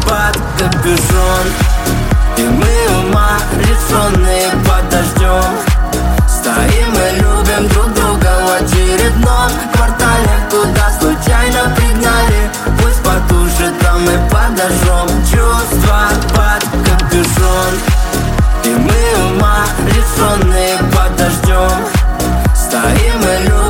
под капюшон. И мы умалишенные под дождем. Стоим и любим друг друга в очередном квартале, куда случайно пригнали. Пусть потушит, а мы подожжем. Чувства под капюшон. И мы умалишенные под дождем. Стоим и любим